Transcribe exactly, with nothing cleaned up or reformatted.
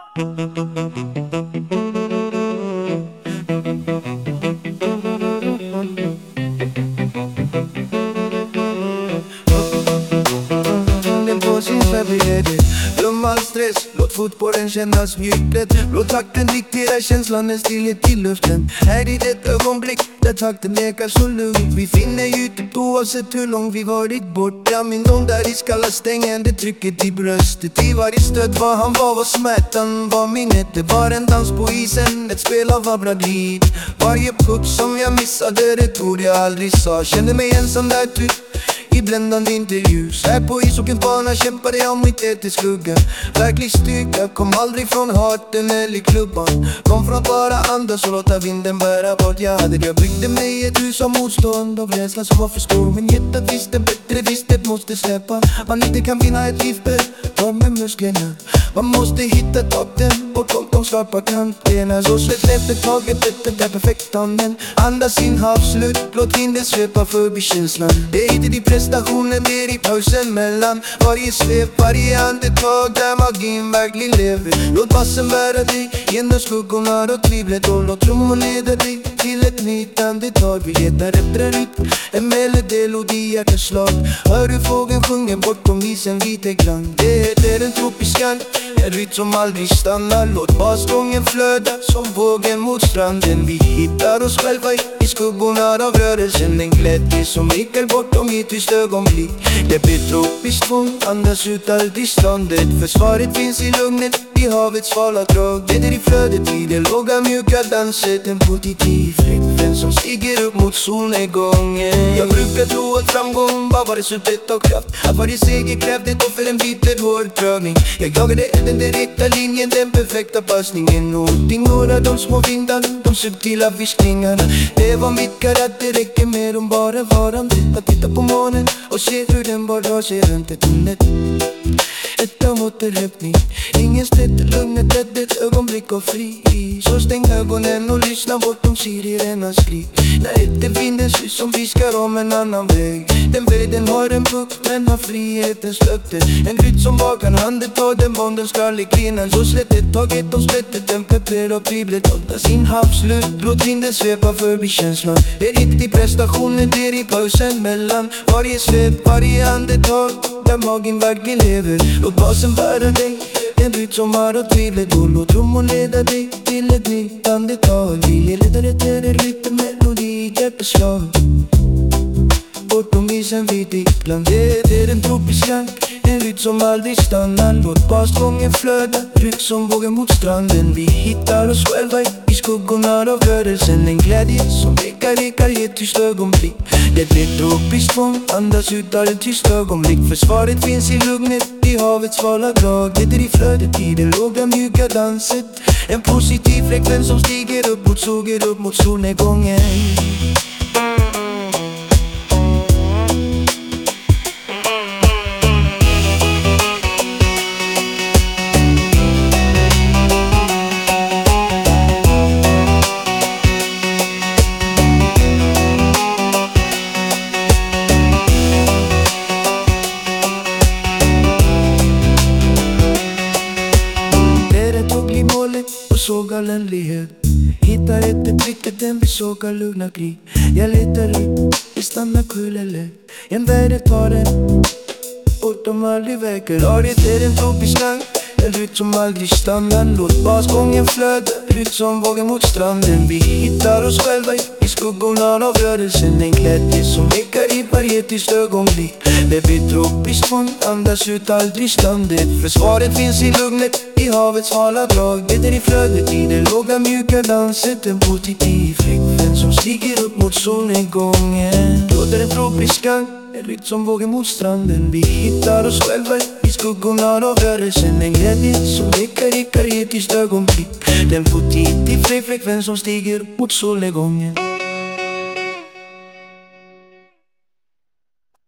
Glöm all stress, låt fotbollen kännas mjuklätt. Låt takten diktera känslan, en stillhet i luften. Här i det ögonblick där takten lekar så lugnt. Vi finner djupet oavsett hur långt vi varit borta. Min dom där i skalla stängande trycket i bröstet. I varje stöd vad han var, var smärtan, var minnet. Det var en dans på isen, ett spel av abradid. Varje puck som jag missade, det ord jag aldrig sa. Kände mig ensam där typ i bländande intervjus. Här på ishockeys bana kämpade jag mot ett i skuggan. Verklig styrka kom aldrig från haten eller klubban. Kom från att bara andas och låta vinden bära bort. Jag hade jag byggde mig ett hus av motstånd och rädsla som var för stor. Men hjärtat visste bättre, visste det måste släppa. Man inte kan vinna ett liv ta med musklerna. Man måste hitta takten bortom de skarpa kanterna. Så släpp efter taget efter där perfekt anden. Andas in havslut, låt vinden svepa förbi känslan. Det är inte din prestationen, det är i pausen mellan varje svep, varje andetag där magin verkligen lever. Låt bassen bära dig genom skuggorna och tvivlet. Och låt trummor leda dig till ett nytt andetag. Vi letar efter en rytm, en melodi, hjärteslag. Hör du fågeln sjunger bortom isen vita klang. Det heter en tropisk skall, en rytm som aldrig stannar. Låt basgången flöda som vågen mot stranden. Vi hittar oss själva i skuggorna av rörelsen. En glädje som viker bortom i ett tyst ögonblick. Det blir tropiskt tvång, andas ut allt i ståndet. För svaret finns i lugnet, i havets svala drag. Det är i flödet, i det låga mjuka danset. En positiv frekvens som stiger upp mot solnedgången. Jag brukar tro att framgång bara var resultat av kraft. Att varje seger krävde ett offer, en bitter hård prövning. Jag jagade den direkta linjen, den perfekta passningen. Och ignorade de små vindarna, de subtila viskningarna. Det var mitt karat, det räcker med om bara varande. Att titta på månen och se hur den bara drar sig runt ett tunnet. Ett återhämtning, ingen stöd, lugnet, ett ögonblick och fri. Så stäng ögonen och lyssna bortom sirenernas skrik. När inte vinden sus som viskar om en annan väg. Den vägen har en puck men har frihetens löfte. En rytm som vakar handen tar den bonden skall i grinan. Så slätt ett taget och slättet den pepper och driblet. Åndas in havslut, låt vinden svepa förbi känslan. Det är inte i prestationen, det är i pausen mellan varje svep, varje andetag där magen verkligen lever. Låt basen bära dig, en rytm som har och tvivlet. Och låt trummor leda dig till ett nytt andetag. Vi letar efter en rytm, melodi, hjärteslag. Bortom isen vid ditt land. Det är en tropisk skall, en rytm som aldrig stannar. Låt basgången flöda, rytm som vågar mot stranden. Vi hittar oss själva i skuggorna av rörelsen. En glädje som ekar, ekar i ett tyst ögonblick. Det blir tropiskt tvång, andas ut all ett tyst ögonblick. För svaret finns i lugnet, i havets svala drag. Det är i flödet, i det låga mjuka danset. En positiv frekvens som stiger upp mot, såger upp mot solnedgången. Sågar länlighet, hittar ett trycket, den besågar lugna krig. Jag letar ut, det stannar kul eller en värld tar den bortom aldrig väcker. Ariet är en tropisk slang, en rytm som aldrig stannar. Låt basgången flöda, rytm som vågar mot stranden. Vi hittar oss själva i skuggorna av rörelsen. En glädje som ekar i varje tyst ögonblick. Det blir tropiskt tvång, andas ut aldrig ståndet. För svaret finns i lugnet, i havets svala drag. Det är i flödet, i det låga mjuka danset. En positiv frekvens som stiger upp mot solnedgången. Låter en tropisk gang, en rytm som vågar mot stranden. Vi hittar oss själva i skuggorna av rörelsen. En glädje som ekar, ekar i ett tyst ögonblick. Den positiv frekvens som stiger upp mot solnedgången.